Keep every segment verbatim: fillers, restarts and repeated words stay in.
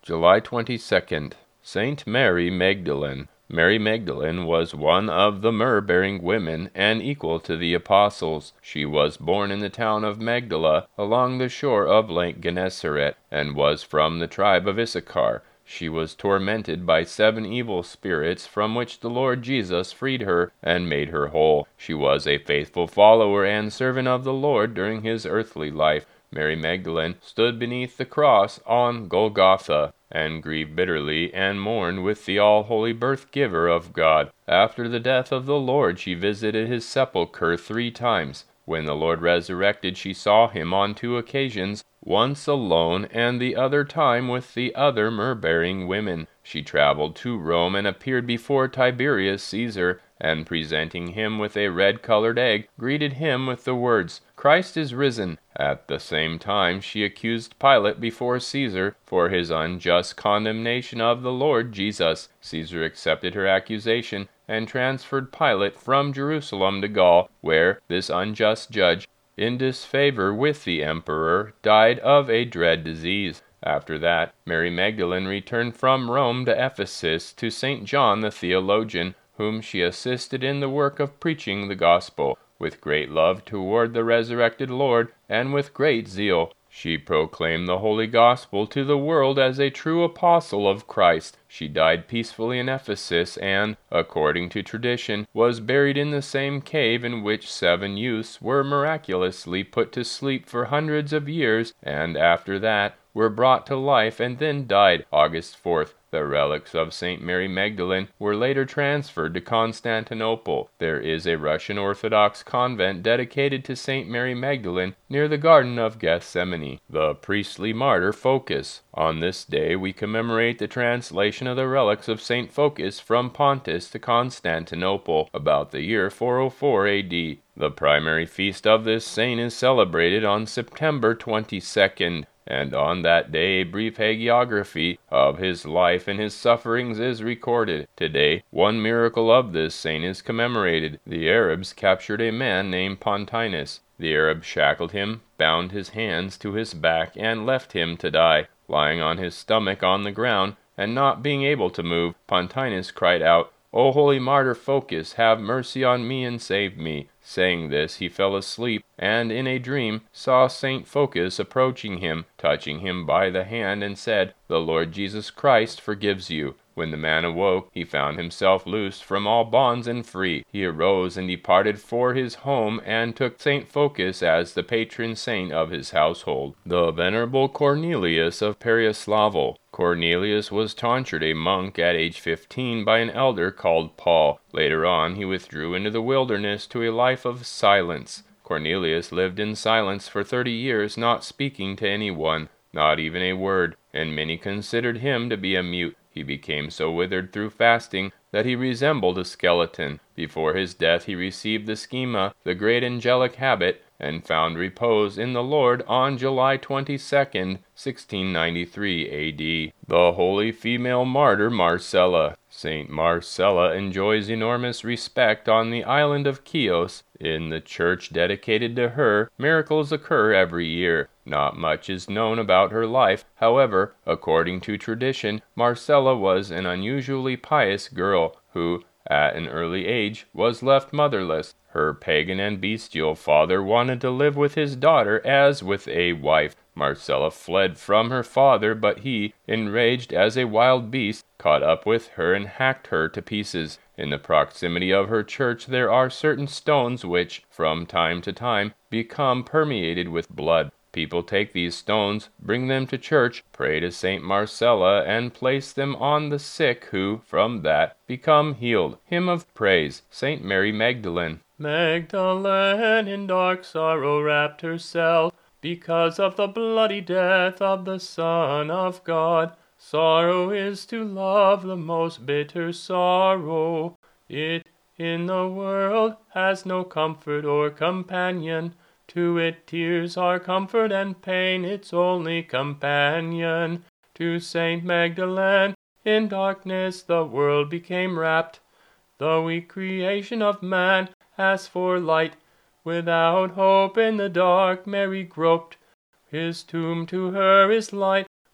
July twenty-second. Saint Mary Magdalene. Mary Magdalene was one of the myrrh-bearing women, and equal to the apostles. She was born in the town of Magdala, along the shore of Lake Gennesaret, and was from the tribe of Issachar. She was tormented by seven evil spirits, from which the Lord Jesus freed her and made her whole. She was a faithful follower and servant of the Lord during his earthly life. Mary Magdalene stood beneath the cross on Golgotha, and grieved bitterly, and mourned with the all-holy birth-giver of God. After the death of the Lord, she visited his sepulchre three times. When the Lord resurrected, she saw him on two occasions, once alone, and the other time with the other myrrh-bearing women. She traveled to Rome and appeared before Tiberius Caesar, and presenting him with a red-colored egg, greeted him with the words, "Christ is risen." At the same time she accused Pilate before Caesar for his unjust condemnation of the Lord Jesus. Caesar accepted her accusation and transferred Pilate from Jerusalem to Gaul, where this unjust judge, in disfavor with the emperor, died of a dread disease. After that, Mary Magdalene returned from Rome to Ephesus to Saint John the theologian, whom she assisted in the work of preaching the gospel. With great love toward the resurrected Lord, and with great zeal, she proclaimed the holy gospel to the world as a true apostle of Christ. She died peacefully in Ephesus, and, according to tradition, was buried in the same cave in which seven youths were miraculously put to sleep for hundreds of years, and after that were brought to life and then died August fourth. The relics of Saint Mary Magdalene were later transferred to Constantinople. There is a Russian Orthodox convent dedicated to Saint Mary Magdalene near the Garden of Gethsemane. The priestly martyr Phocas. On this day we commemorate the translation of the relics of Saint Phocas from Pontus to Constantinople about the year four oh four A D. The primary feast of this saint is celebrated on September twenty-second. And on that day a brief hagiography of his life and his sufferings is recorded. Today, one miracle of this saint is commemorated. The Arabs captured a man named Pontinus. The Arabs shackled him, bound his hands to his back, and left him to die. Lying on his stomach on the ground, and not being able to move, Pontinus cried out, "O holy martyr Phocas, have mercy on me and save me." Saying this, he fell asleep, and in a dream saw Saint Phocas approaching him, touching him by the hand, and said, "The Lord Jesus Christ forgives you." When the man awoke, he found himself loosed from all bonds and free. He arose and departed for his home, and took Saint Phocas as the patron saint of his household. The Venerable Cornelius of Pereyaslav. Cornelius was tonsured a monk at age fifteen by an elder called Paul. Later on, he withdrew into the wilderness to a life of silence. Cornelius lived in silence for thirty years, not speaking to anyone, not even a word, and many considered him to be a mute. He became so withered through fasting that he resembled a skeleton. Before his death he received the schema, the great angelic habit, and found repose in the Lord on July twenty-second, sixteen ninety-three A D. The holy female martyr Marcella. Saint Marcella enjoys enormous respect on the island of Chios. In the church dedicated to her, miracles occur every year. Not much is known about her life. However, according to tradition, Marcella was an unusually pious girl who, at an early age, was left motherless. Her pagan and bestial father wanted to live with his daughter as with a wife. Marcella fled from her father, but he, enraged as a wild beast, caught up with her and hacked her to pieces. In the proximity of her church there are certain stones which, from time to time, become permeated with blood. People take these stones, bring them to church, pray to Saint Marcella, and place them on the sick who, from that, become healed. Hymn of Praise, Saint Mary Magdalene. Magdalene in dark sorrow wrapped herself, because of the bloody death of the Son of God. Sorrow is to love the most bitter sorrow. It in the world has no comfort or companion. To it tears are comfort, and pain its only companion. To Saint Magdalene in darkness the world became wrapped. The weak creation of man asked for light. Without hope in the dark Mary groped. His tomb to her is light.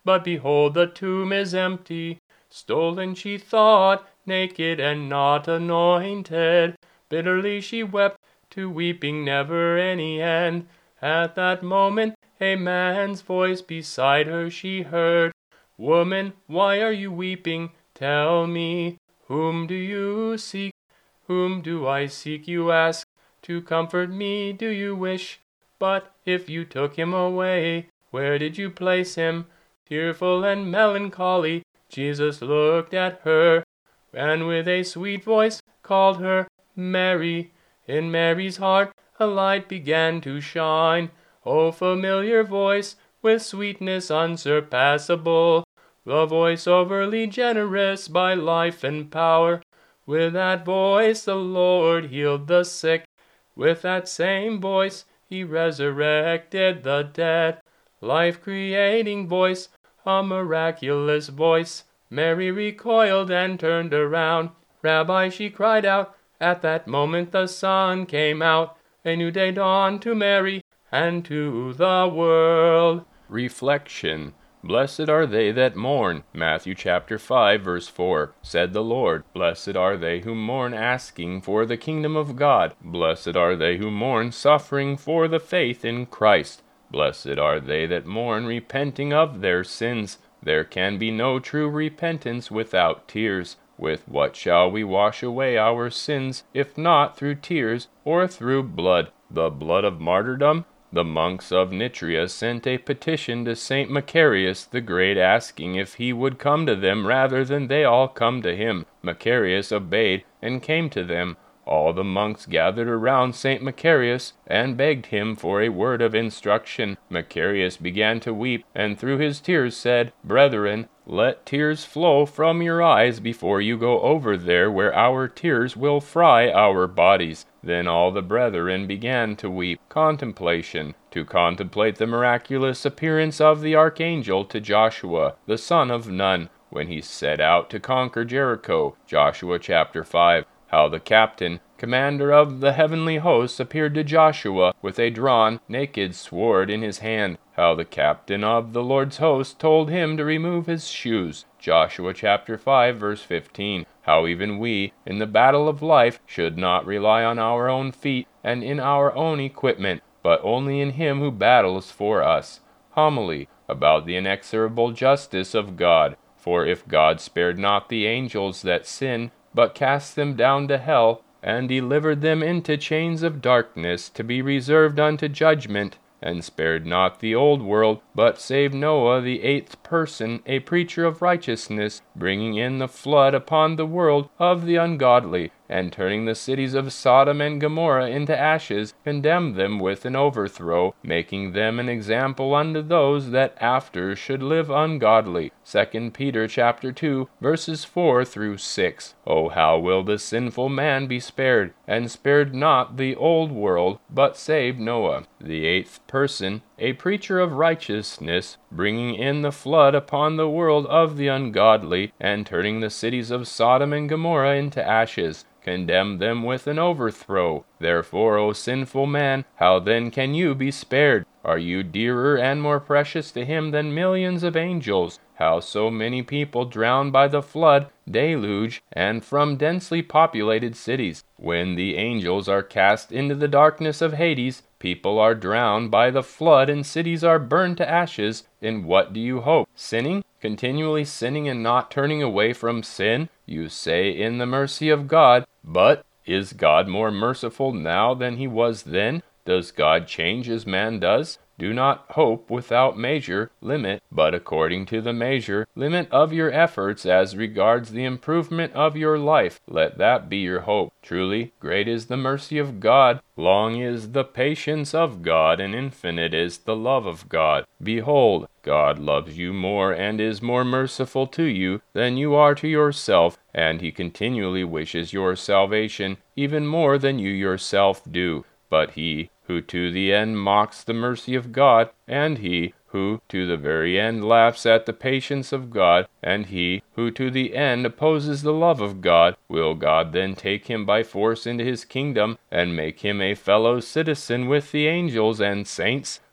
but behold, the tomb is empty. Stolen she thought, naked and not anointed. Bitterly she wept, to weeping never any end. At that moment a man's voice beside her she heard. Woman, why are you weeping? Tell me, whom do you seek? Whom do I seek, you ask? To comfort me do you wish? But if you took him away, where did you place him? Tearful and melancholy, Jesus looked at her, and with a sweet voice called her Mary. In Mary's heart a light began to shine. O familiar voice, with sweetness unsurpassable, the voice overly generous by life and power. With that voice the Lord healed the sick. With that same voice he resurrected the dead. Life-creating voice, a miraculous voice. Mary recoiled and turned around. Rabbi, she cried out. At that moment the sun came out. A new day dawned to Mary and to the world. Reflection. Blessed are they that mourn. Matthew chapter five, verse four. Said the Lord, Blessed are they who mourn, asking for the kingdom of God. Blessed are they who mourn, suffering for the faith in Christ. Blessed are they that mourn, repenting of their sins. There can be no true repentance without tears. With what shall we wash away our sins, if not through tears or through blood? The blood of martyrdom? The monks of Nitria sent a petition to Saint Macarius the Great, asking if he would come to them rather than they all come to him. Macarius obeyed and came to them. All the monks gathered around Saint Macarius and begged him for a word of instruction. Macarius began to weep, and through his tears said, Brethren, let tears flow from your eyes before you go over there where our tears will fry our bodies. Then all the brethren began to weep. Contemplation. To contemplate the miraculous appearance of the archangel to Joshua, the son of Nun, when he set out to conquer Jericho. Joshua chapter five. How the captain, commander of the heavenly hosts, appeared to Joshua with a drawn, naked sword in his hand. How the captain of the Lord's host told him to remove his shoes. Joshua chapter five, verse fifteen. How even we, in the battle of life, should not rely on our own feet and in our own equipment, but only in him who battles for us. Homily about the inexorable justice of God. For if God spared not the angels that sinned, but cast them down to hell, and delivered them into chains of darkness to be reserved unto judgment, and spared not the old world, but saved Noah the eighth person, a preacher of righteousness, bringing in the flood upon the world of the ungodly, and turning the cities of Sodom and Gomorrah into ashes, condemned them with an overthrow, making them an example unto those that after should live ungodly. Second Peter chapter two, verses four through six. Oh, how will the sinful man be spared, and spared not the old world, but saved Noah, the eighth person, a preacher of righteousness, bringing in the flood upon the world of the ungodly, and turning the cities of Sodom and Gomorrah into ashes, condemn them with an overthrow. Therefore, O sinful man, how then can you be spared? Are you dearer and more precious to him than millions of angels? How so many people drowned by the flood, deluge, and from densely populated cities? When the angels are cast into the darkness of Hades, people are drowned by the flood, and cities are burned to ashes. In what do you hope? Sinning? Continually sinning and not turning away from sin? You say in the mercy of God, but is God more merciful now than he was then? Does God change as man does? Do not hope without measure, limit, but according to the measure, limit of your efforts as regards the improvement of your life. Let that be your hope. Truly, great is the mercy of God, long is the patience of God, and infinite is the love of God. Behold, God loves you more and is more merciful to you than you are to yourself, and he continually wishes your salvation even more than you yourself do. But he who to the end mocks the mercy of God, and he who to the very end laughs at the patience of God, and he who to the end opposes the love of God, will God then take him by force into his kingdom, and make him a fellow citizen with the angels and saints?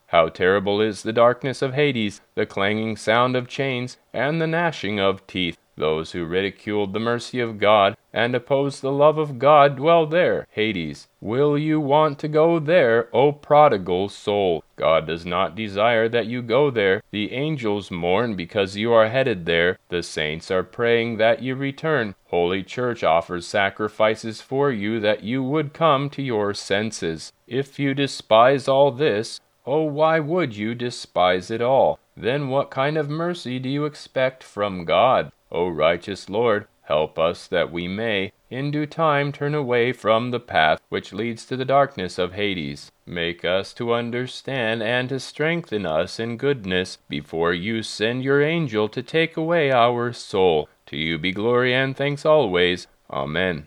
How terrible is the darkness of Hades, the clanging sound of chains, and the gnashing of teeth. Those who ridiculed the mercy of God and opposed the love of God dwell there, Hades. Will you want to go there, O prodigal soul? God does not desire that you go there. The angels mourn because you are headed there. The saints are praying that you return. Holy Church offers sacrifices for you that you would come to your senses. If you despise all this, oh, why would you despise it all? Then what kind of mercy do you expect from God? O righteous Lord, help us that we may, in due time, turn away from the path which leads to the darkness of Hades. Make us to understand and to strengthen us in goodness before you send your angel to take away our soul. To you be glory and thanks always. Amen.